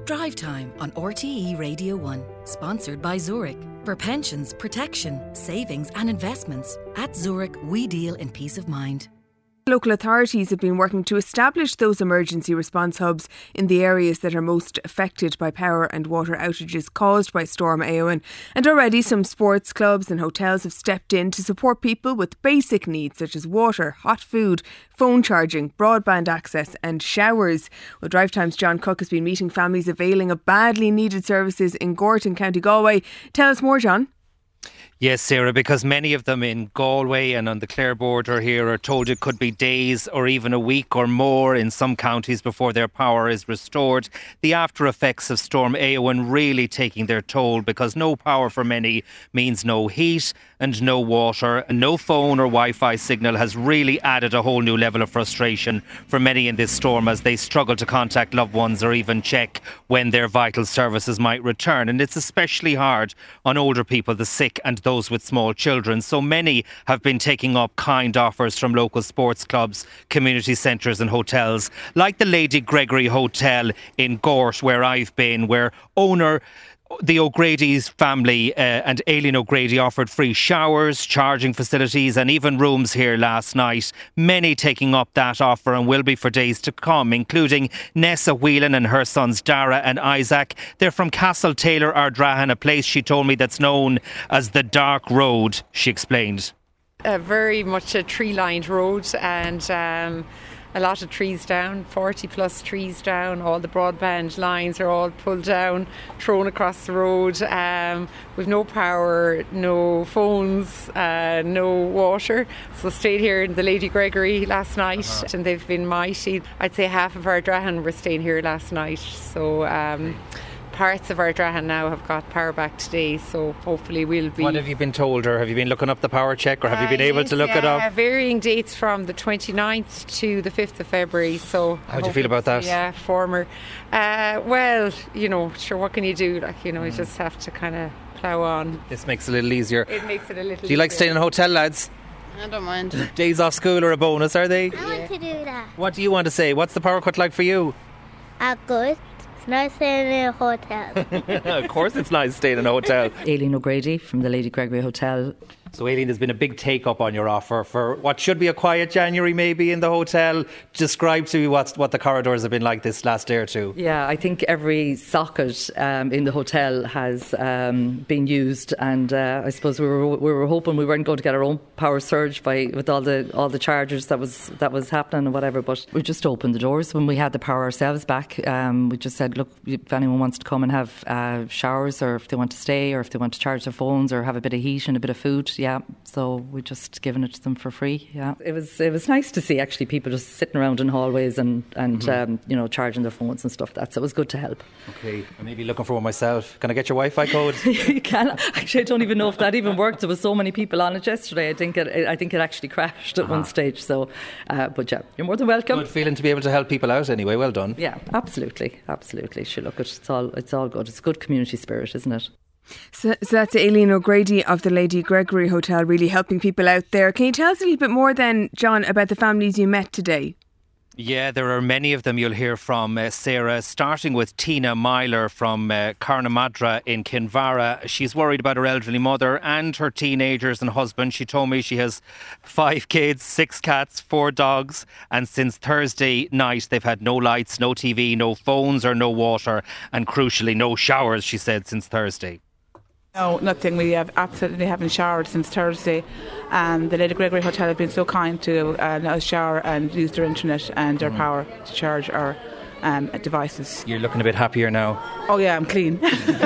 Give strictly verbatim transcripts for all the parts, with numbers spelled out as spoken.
Drive Time on R T E Radio one, sponsored by Zurich. For pensions, protection, savings and investments, at Zurich we deal in peace of mind. Local authorities have been working to establish those emergency response hubs in the areas that are most affected by power and water outages caused by Storm Éowyn. And already some sports clubs and hotels have stepped in to support people with basic needs such as water, hot food, phone charging, broadband access and showers. Well, Drive Time's John Cook has been meeting families availing of badly needed services in Gort in County Galway. Tell us more, John. Yes, Sarah, because many of them in Galway and on the Clare border here are told it could be days or even a week or more in some counties before their power is restored. The after effects of Storm Éowyn really taking their toll, because no power for many means no heat and no water, and no phone or Wi-Fi signal has really added a whole new level of frustration for many in this storm as they struggle to contact loved ones or even check when their vital services might return. And it's especially hard on older people, the sick and those with small children. So many have been taking up kind offers from local sports clubs, community centres and hotels, like the Lady Gregory Hotel in Gort, where I've been, where owner the O'Grady's family uh, and Aileen O'Grady offered free showers, charging facilities and even rooms here last night. Many taking up that offer and will be for days to come, including Nessa Whelan and her sons Dara and Isaac. They're from Castle Taylor, Ardrahan, a place she told me that's known as the Dark Road, she explained. Uh, very much a tree-lined road, and um, a lot of trees down, forty plus trees down. All the broadband lines are all pulled down, thrown across the road. Um, we've no power, no phones, uh, no water. So stayed here in the Lady Gregory last night, uh-huh. and they've been mighty. I'd say half of our Drahan were staying here last night. So um, parts of our Drahan now have got power back today, so hopefully we'll be... What have you been told, or have you been looking up the power check, or have uh, you been able yes, to look yeah, it up? Varying dates from the twenty-ninth to the fifth of February, so... How do you feel about that? Yeah, former. Uh, well, you know, sure, what can you do? Like, you know, you just have to kind of plough on. This makes it a little easier. It makes it a little Do you like easier. staying in a hotel, lads? I don't mind. Days off school are a bonus, are they? I want to do that. What do you want to say? What's the power cut like for you? Uh, good. It's nice staying in a hotel. Of course it's nice staying in a hotel. Aileen O'Grady from the Lady Gregory Hotel. So Aileen, there's been a big take-up on your offer for what should be a quiet January maybe in the hotel. Describe to me what, what the corridors have been like this last day or two. Yeah, I think every socket um, in the hotel has um, been used, and uh, I suppose we were we were hoping we weren't going to get our own power surge by with all the all the charges that was that was happening and whatever. But we just opened the doors when we had the power ourselves back. Um, we just said, look, if anyone wants to come and have uh, showers, or if they want to stay, or if they want to charge their phones, or have a bit of heat and a bit of food. Yeah, so we just given it to them for free. Yeah, it was it was nice to see actually people just sitting around in hallways and and mm-hmm. um, you know, charging their phones and stuff. That so it was good to help. Okay, I may be looking for one myself. Can I get your Wi-Fi code? You can. Actually, I don't even know if that even worked. There was so many people on it yesterday. I think it I think it actually crashed at uh-huh. one stage. So, uh, but yeah, you're more than welcome. Good feeling to be able to help people out anyway. Well done. Yeah, absolutely, absolutely. Sure, look, it's all it's all good. It's good community spirit, isn't it? So, so that's Aileen O'Grady of the Lady Gregory Hotel, really helping people out there. Can you tell us a little bit more then, John, about the families you met today? Yeah, there are many of them you'll hear from, uh, Sarah, starting with Tina Myler from uh, Carnamadra in Kinvara. She's worried about her elderly mother and her teenagers and husband. She told me she has five kids, six cats, four dogs, and since Thursday night they've had no lights, no T V, no phones or no water, and crucially no showers, she said, since Thursday. No, nothing. We have absolutely haven't showered since Thursday. Um, the Lady Gregory Hotel have been so kind to uh, let us shower and use their internet and their mm. power to charge our um, devices. You're looking a bit happier now. Oh yeah, I'm clean.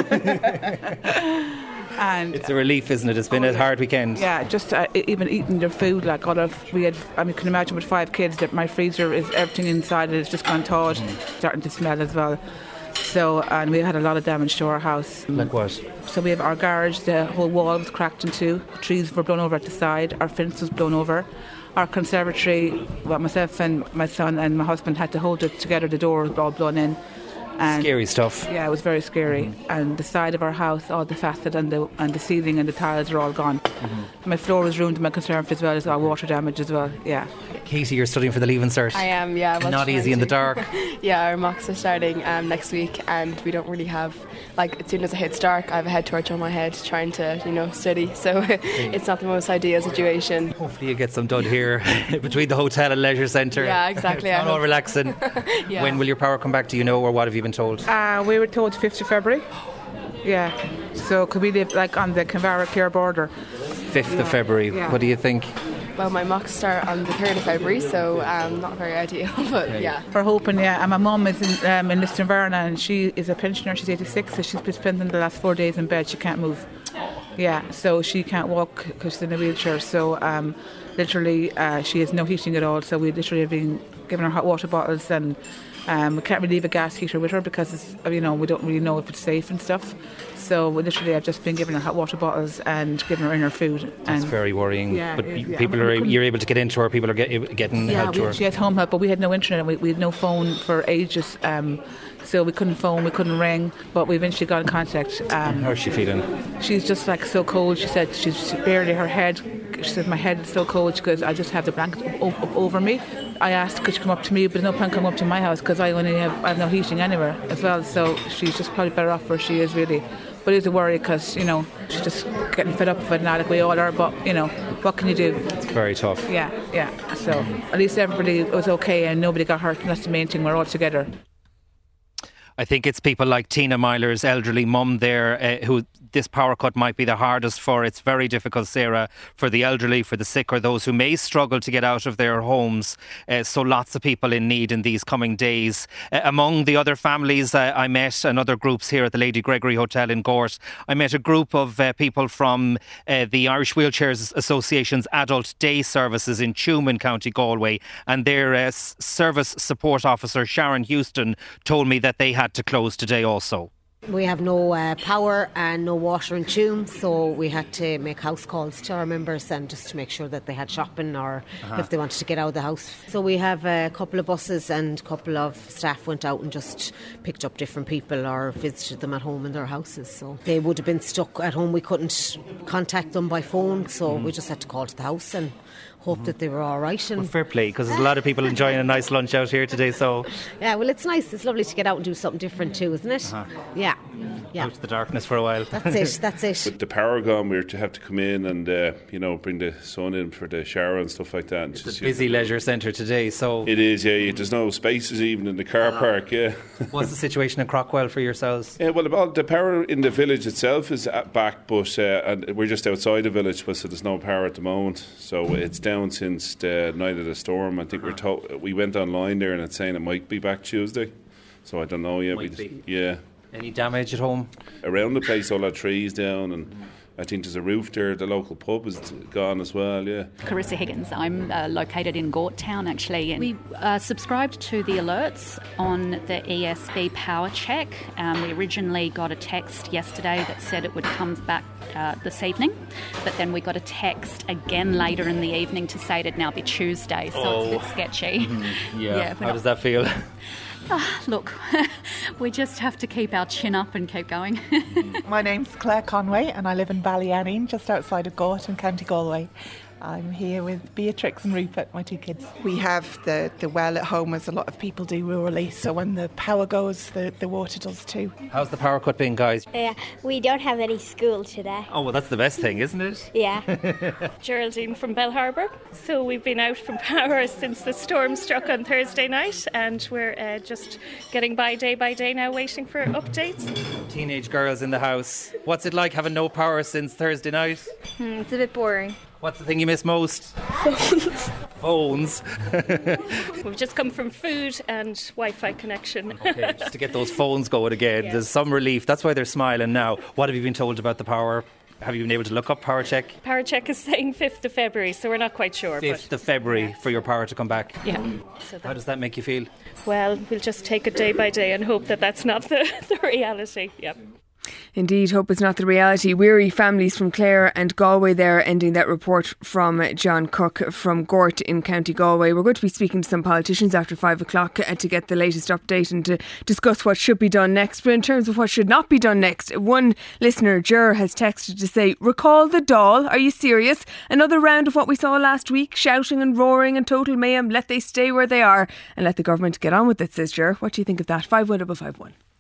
And it's a relief, isn't it? It's been oh, a hard weekend. Yeah, just uh, even eating their food, like all of we had. I mean, you can imagine with five kids that my freezer is everything inside it is just gone thawed, mm. starting to smell as well. So, and we had a lot of damage to our house. Like what? So we have our garage, the whole wall was cracked in two. Trees were blown over at the side. Our fence was blown over. Our conservatory, well, myself and my son and my husband had to hold it together. The door was all blown in. And scary stuff. Yeah, it was very scary. Mm-hmm. And the side of our house, all the facade and the and the ceiling and the tiles are all gone. Mm-hmm. My floor was ruined. My conservatory as well as well, water damage as well. Yeah. Katie, you're studying for the Leaving Cert. I am, yeah. I'm Not easy in the dark. Yeah, our mocks are starting um, next week, and we don't really have, like, as soon as it hits dark, I have a head torch on my head trying to, you know, study. So it's not the most ideal situation. Hopefully you get some done here between the hotel and leisure centre. Yeah, exactly. It's not all relaxing. Yeah. When will your power come back? Do you know, or what have you been told? Uh, we were told fifth of February. Yeah. So could we live like on the Kinvara-Clare border? fifth yeah. of February. Yeah. What do you think? Well, my mocks start on the third of February, so um, not very ideal, but okay. yeah. We're hoping, yeah. And my mum is in, um, in Listonvarna, and she is a pensioner. She's eighty-six, so she's been spending the last four days in bed. She can't move. Yeah, so she can't walk because she's in a wheelchair. So um, literally, uh, she has no heating at all. So we literally have been giving her hot water bottles, and um, we can't really leave a gas heater with her because it's, you know, we don't really know if it's safe and stuff. So we literally I've just been giving her hot water bottles and giving her in her food. That's and very worrying. Yeah, but yeah. people are you're able to get into her. People are get, getting yeah, help to we, her. She has home help, but we had no internet. We, we had no phone for ages. Um, so we couldn't phone, we couldn't ring, but we eventually got in contact. Um, How's she feeling? She's just like so cold. She said she's barely her head. She said my head is so cold. She goes, I just have the blanket o- o- over me. I asked could she come up to me, but there's no point coming up to my house because I only have I have no heating anywhere as well. So she's just probably better off where she is really. But it's a worry because, you know, she's just getting fed up with it now, like we all are. But, you know, what can you do? It's very tough. Yeah, yeah. So at least everybody was okay and nobody got hurt, and that's the main thing. We're all together. I think it's people like Tina Myler's elderly mum there uh, who this power cut might be the hardest for. It's very difficult, Sarah, for the elderly, for the sick, or those who may struggle to get out of their homes. Uh, so lots of people in need in these coming days. Uh, among the other families uh, I met and other groups here at the Lady Gregory Hotel in Gort, I met a group of uh, people from uh, the Irish Wheelchairs Association's Adult Day Services in Tuam in County Galway, and their uh, service support officer Sharon Houston told me that they had to close today also. We have no uh, power and no water in Tuam, so we had to make house calls to our members and just to make sure that they had shopping or uh-huh. if they wanted to get out of the house. So we have a couple of buses and a couple of staff went out and just picked up different people or visited them at home in their houses. So they would have been stuck at home. We couldn't contact them by phone, so mm. we just had to call to the house and hope mm-hmm. that they were all right. And well, fair play, because there's a lot of people enjoying a nice lunch out here today. So yeah, well, it's nice. It's lovely to get out and do something different too, isn't it? Uh-huh. Yeah. Yeah. Out to the darkness for a while. That's it, that's it. With the power gone, we were to have to come in and, uh, you know, bring the son in for the shower and stuff like that. And it's just, a busy leisure centre today, so... It is, yeah. There's no spaces even in the car park, yeah. What's the situation in Crockwell for yourselves? Yeah, well, about the power in the village itself is back, but uh, and we're just outside the village, so there's no power at the moment. So it's down since the night of the storm. I think we're told, we went online there and it's saying it might be back Tuesday. So I don't know yet. Might be. Yeah. Any damage at home? Around the place, all our trees down, and I think there's a roof there. The local pub is gone as well, yeah. Carissa Higgins. I'm uh, located in Gort Town, actually. And we uh, subscribed to the alerts on the E S B power check. Um, we originally got a text yesterday that said it would come back uh, this evening, but then we got a text again later in the evening to say it'd now be Tuesday, so oh. it's a bit sketchy. Mm-hmm. Yeah, yeah how not... does that feel? Oh, look, we just have to keep our chin up and keep going. My name's Claire Conway and I live in Ballyaneen, just outside of Gort in County Galway. I'm here with Beatrix and Rupert, my two kids. We have the, the well at home, as a lot of people do rurally, so when the power goes, the, the water does too. How's the power cut been, guys? Yeah, we don't have any school today. Oh, well, that's the best thing, isn't it? Yeah. Geraldine from Bell Harbour. So we've been out from power since the storm struck on Thursday night, and we're uh, just getting by day by day now, waiting for updates. Teenage girls in the house. What's it like having no power since Thursday night? Hmm, it's a bit boring. What's the thing you miss most? Phones. Phones. We've just come from food and Wi-Fi connection. Okay, just to get those phones going again. Yeah. There's some relief. That's why they're smiling now. What have you been told about the power? Have you been able to look up power check? Power check is saying fifth of February, so we're not quite sure. fifth but of February yeah. for your power to come back? Yeah. So how does that make you feel? Well, we'll just take it day by day and hope that that's not the, the reality. Yep. Indeed, hope is not the reality. Weary families from Clare and Galway there, ending that report from John Cook from Gort in County Galway. We're going to be speaking to some politicians after five o'clock to get the latest update and to discuss what should be done next. But in terms of what should not be done next, one listener, Ger, has texted to say, recall the Dáil. Are you serious? Another round of what we saw last week, shouting and roaring and total mayhem. Let they stay where they are and let the government get on with it, says Ger. What do you think of that? five one double five one.